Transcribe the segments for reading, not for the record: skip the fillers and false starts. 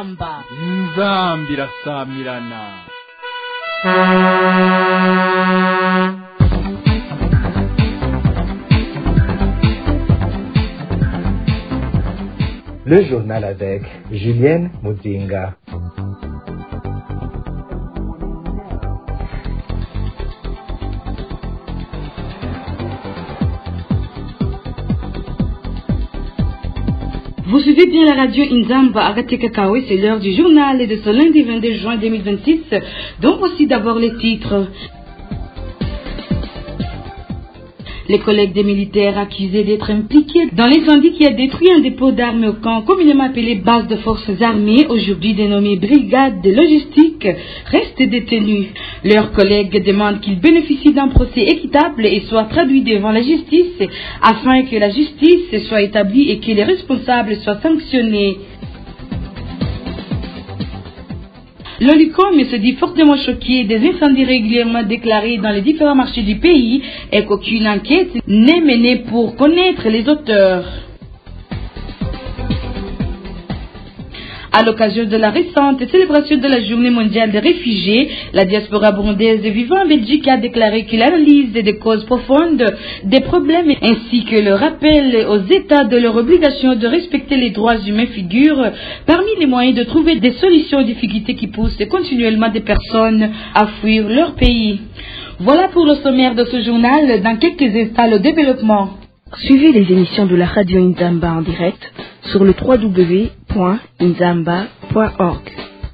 inzamba irasamirana. Le journal avec Julienne Moudinga. Vous suivez bien la radio Inzamba Agate Kakawe, c'est l'heure du journal et de ce lundi 22 juin 2026. Donc voici d'abord les titres. Les collègues des militaires accusés d'être impliqués dans l'incendie qui a détruit un dépôt d'armes au camp communément appelé base de forces armées, aujourd'hui dénommé brigade de logistique, restent détenus. Leurs collègues demandent qu'ils bénéficient d'un procès équitable et soient traduits devant la justice afin que la justice soit établie et que les responsables soient sanctionnés. L'Olicom se dit fortement choqué des incendies régulièrement déclarés dans les différents marchés du pays et qu'aucune enquête n'est menée pour connaître les auteurs. À l'occasion de la récente célébration de la Journée mondiale des réfugiés, la diaspora burundaise vivant en Belgique a déclaré que l'analyse des causes profondes des problèmes ainsi que le rappel aux États de leur obligation de respecter les droits humains figurent parmi les moyens de trouver des solutions aux difficultés qui poussent continuellement des personnes à fuir leur pays. Voilà pour le sommaire de ce journal. Dans quelques instants, le développement. Suivez les émissions de la radio Inzamba en direct sur le www.inzamba.org.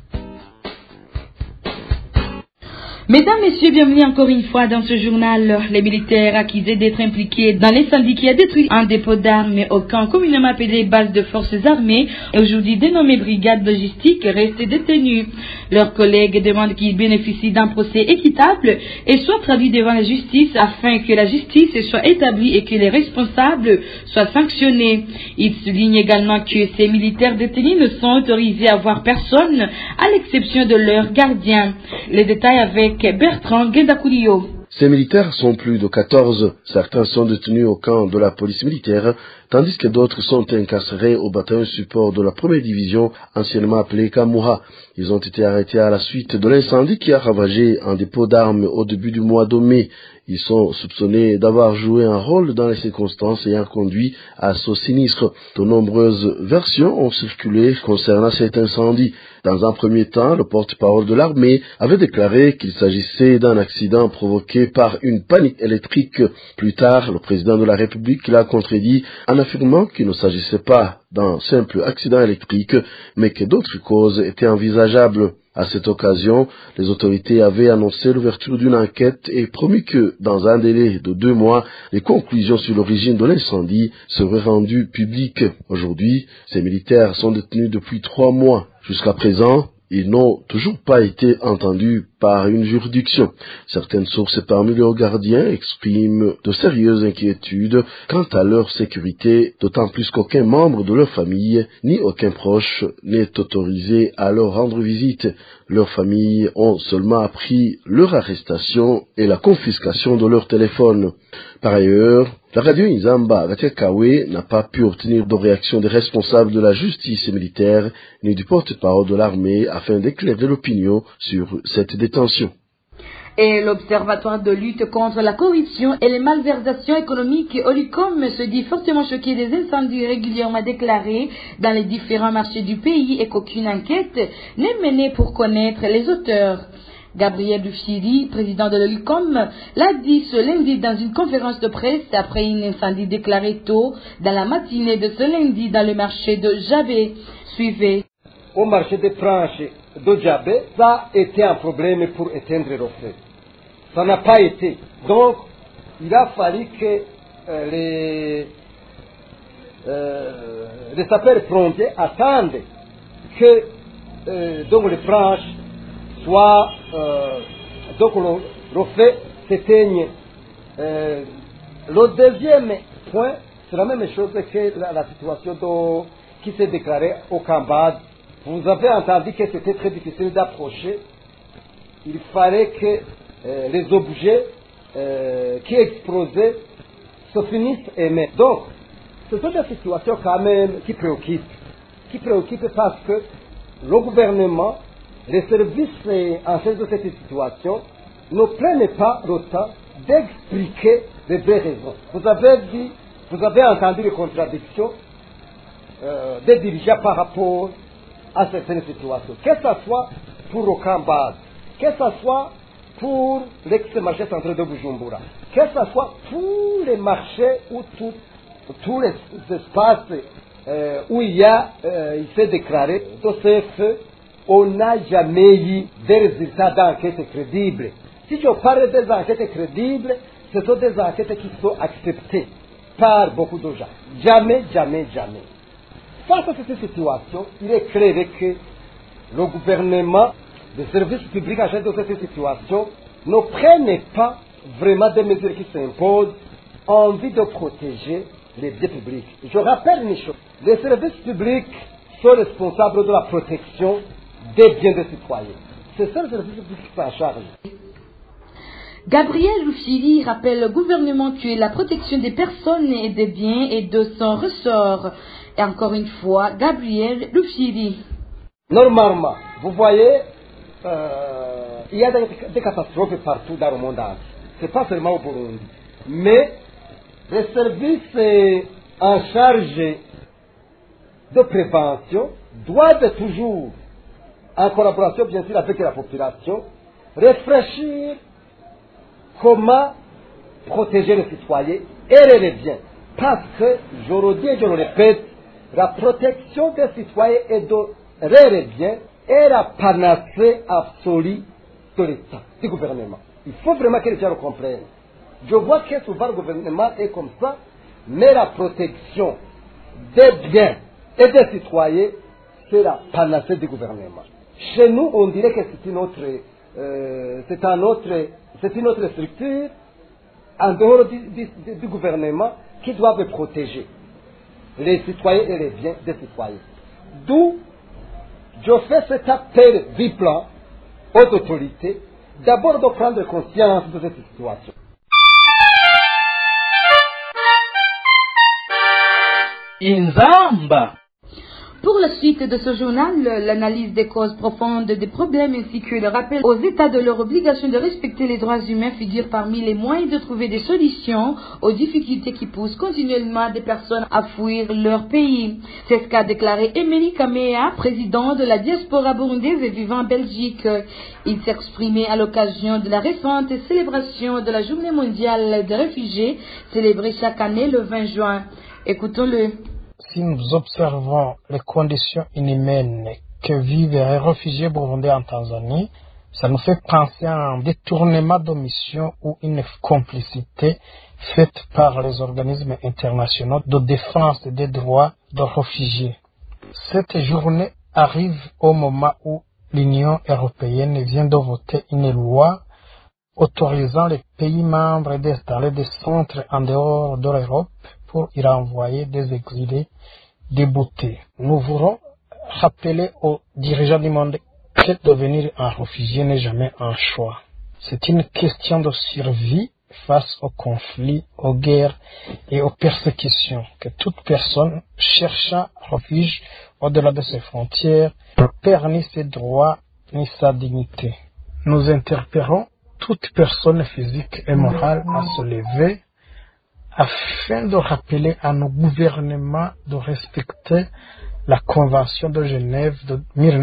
Mesdames, Messieurs, bienvenue encore une fois dans ce journal. Les militaires accusés d'être impliqués dans l'incendie qui a détruit un dépôt d'armes au camp communément appelé base de forces armées et aujourd'hui dénommé brigade logistique restent détenus. Leurs collègues demandent qu'ils bénéficient d'un procès équitable et soient traduits devant la justice afin que la justice soit établie et que les responsables soient sanctionnés. Ils soulignent également que ces militaires détenus ne sont autorisés à voir personne à l'exception de leurs gardiens. Les détails avec Bertrand Guédakoulio. Ces militaires sont plus de 14. Certains sont détenus au camp de la police militaire, tandis que d'autres sont incarcérés au bataillon support de la première division, anciennement appelée Kamouha. Ils ont été arrêtés à la suite de l'incendie qui a ravagé un dépôt d'armes au début du mois de mai. Ils sont soupçonnés d'avoir joué un rôle dans les circonstances ayant conduit à ce sinistre. De nombreuses versions ont circulé concernant cet incendie. Dans un premier temps, le porte-parole de l'armée avait déclaré qu'il s'agissait d'un accident provoqué par une panique électrique. Plus tard, le président de la République l'a contredit en affirmant qu'il ne s'agissait pas d'un simple accident électrique, mais que d'autres causes étaient envisageables. À cette occasion, les autorités avaient annoncé l'ouverture d'une enquête et promis que, dans un délai de 2 mois, les conclusions sur l'origine de l'incendie seraient rendues publiques. Aujourd'hui, ces militaires sont détenus depuis 3 mois. Jusqu'à présent, ils n'ont toujours pas été entendus par une juridiction. Certaines sources parmi leurs gardiens expriment de sérieuses inquiétudes quant à leur sécurité, d'autant plus qu'aucun membre de leur famille, ni aucun proche, n'est autorisé à leur rendre visite. Leurs familles ont seulement appris leur arrestation et la confiscation de leur téléphone. Par ailleurs, la radio Inzamba Agate Kakawe n'a pas pu obtenir de réaction des responsables de la justice militaire ni du porte-parole de l'armée afin d'éclairer l'opinion sur cette détention. Et l'Observatoire de lutte contre la corruption et les malversations économiques Olicom se dit fortement choqué des incendies régulièrement déclarés dans les différents marchés du pays et qu'aucune enquête n'est menée pour connaître les auteurs. Gabriel Dufchiri, président de l'Olicom, l'a dit ce lundi dans une conférence de presse après un incendie déclaré tôt dans la matinée de ce lundi dans le marché de Djabé. Suivez. Au marché des franches de Djabé, ça a été un problème pour éteindre le feu. Ça n'a pas été. Donc, il a fallu que les sapeurs-pompiers attendent que donc les franches soient donc le feu s'éteigne. Le deuxième point, c'est la même chose que la situation qui s'est déclarée au Cambad. Vous avez entendu que c'était très difficile d'approcher. Il fallait que les objets qui explosaient se finissent aimer. Donc, ce sont des situations quand même qui préoccupent parce que le gouvernement, les services en charge de cette situation ne prennent pas le temps d'expliquer les vraies raisons. Vous avez entendu les contradictions des dirigeants par rapport à certaines situations, que ce soit pour le Cambaz, que ce soit pour l'ex-marché central de Bujumbura, que ce soit pour les marchés ou tous les espaces où il s'est déclaré de ce feu, on n'a jamais eu des résultats d'enquête crédibles. Si je parle des enquêtes crédibles, ce sont des enquêtes qui sont acceptées par beaucoup de gens. Jamais, jamais, jamais. Face à cette situation, il est clair que le gouvernement, les services publics en charge de cette situation, ne prennent pas vraiment des mesures qui s'imposent en vue de protéger les biens publics. Je rappelle une chose, les services publics sont responsables de la protection des biens des citoyens. C'est ça le service public qui s'en charge. Gabriel Rufiri rappelle au gouvernement que la protection des personnes et des biens est de son ressort. Et encore une fois, Gabriel Rufiri. Normalement, vous voyez, il y a des catastrophes partout dans le monde entier. Ce n'est pas seulement au Burundi. Mais les services en charge de prévention doivent toujours, en collaboration bien sûr avec la population, réfléchir comment protéger les citoyens et les biens. Parce que, je le dis et je le répète, la protection des citoyens et des biens est la panacée absolue de l'État, du gouvernement. Il faut vraiment que les gens le comprennent. Je vois que souvent le gouvernement est comme ça, mais la protection des biens et des citoyens, c'est la panacée du gouvernement. Chez nous, on dirait que c'est une autre structure, en dehors du gouvernement, qui doit protéger les citoyens et les biens des citoyens. D'où je fais cet appel vibrant aux autorités, d'abord de prendre conscience de cette situation. Inzamba. Pour la suite de ce journal, l'analyse des causes profondes des problèmes ainsi que le rappel aux États de leur obligation de respecter les droits humains figurent parmi les moyens de trouver des solutions aux difficultés qui poussent continuellement des personnes à fuir leur pays. C'est ce qu'a déclaré Emery Kamea, président de la diaspora burundaise et vivant en Belgique. Il s'est exprimé à l'occasion de la récente célébration de la Journée mondiale des réfugiés, célébrée chaque année le 20 juin. Écoutons-le. Si nous observons les conditions inhumaines que vivent les réfugiés burundais en Tanzanie, ça nous fait penser à un détournement de mission ou une complicité faite par les organismes internationaux de défense des droits des réfugiés. Cette journée arrive au moment où l'Union européenne vient de voter une loi autorisant les pays membres d'installer des centres en dehors de l'Europe pour y renvoyer des exilés déboutés. Nous voulons rappeler aux dirigeants du monde que devenir un réfugié n'est jamais un choix. C'est une question de survie face aux conflits, aux guerres et aux persécutions que toute personne cherchant refuge au-delà de ses frontières ne perd ni ses droits ni sa dignité. Nous interpellons toute personne physique et morale à se lever afin de rappeler à nos gouvernements de respecter la Convention de Genève de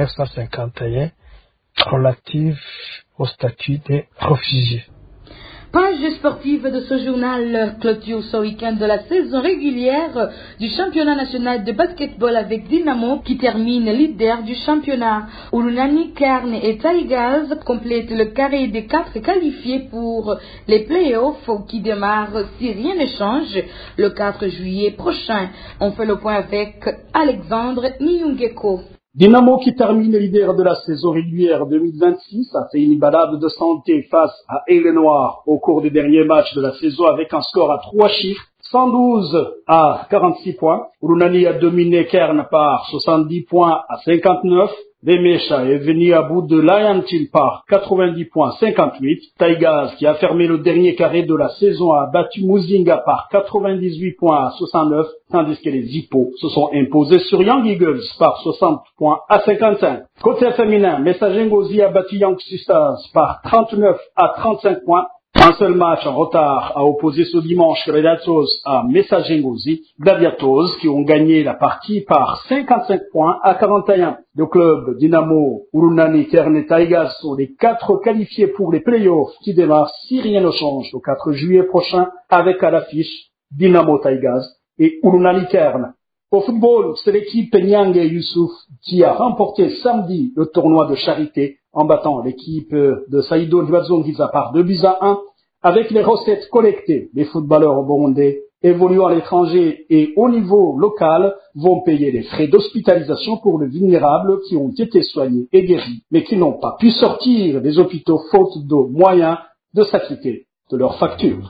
1951 relative au statut des réfugiés. Page sportive de ce journal clôture ce week-end de la saison régulière du championnat national de basketball avec Dynamo qui termine leader du championnat. Urunani, Kern et Tigers complètent le carré des 4 qualifiés pour les playoffs qui démarrent si rien ne change le 4 juillet prochain. On fait le point avec Alexandre Niyungeko. Dynamo qui termine leader de la saison régulière 2026 a fait une balade de santé face à Aigle Noir au cours des derniers matchs de la saison avec un score à 3 chiffres, 112 à 46 points. Urunani a dominé Kern par 70 points à 59. Demesha est venu à bout de Lion Team par 90.58. Tigers, qui a fermé le dernier carré de la saison, a battu Muzinga par 98.69, tandis que les Hippos se sont imposés sur Young Eagles par 60.55. Côté féminin, Messager Ngozi a battu Young Sisters par 39-35 points. Un seul match en retard a opposé ce dimanche Gladiators à Messager Ngozi. Gladiators qui ont gagné la partie par 55-41. Le club Dynamo, Urunani, Kern et Tigers sont les 4 qualifiés pour les playoffs qui démarrent si rien ne change le 4 juillet prochain avec à l'affiche Dynamo Tigers et Urunani Kern. Au football, c'est l'équipe Nyang et Youssouf qui a remporté samedi le tournoi de charité en battant l'équipe de Saïdo Ndiwazongiza par 2-1. Avec les recettes collectées, les footballeurs burundais évoluant à l'étranger et au niveau local vont payer les frais d'hospitalisation pour les vulnérables qui ont été soignés et guéris, mais qui n'ont pas pu sortir des hôpitaux faute de moyens de s'acquitter de leurs factures.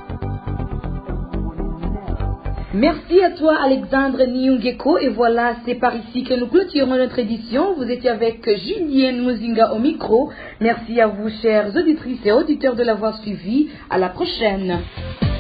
Merci à toi Alexandre Niungeko, et voilà, c'est par ici que nous clôturons notre édition. Vous étiez avec Julienne Muzinga au micro. Merci à vous chères auditrices et auditeurs de l'avoir suivi. À la prochaine.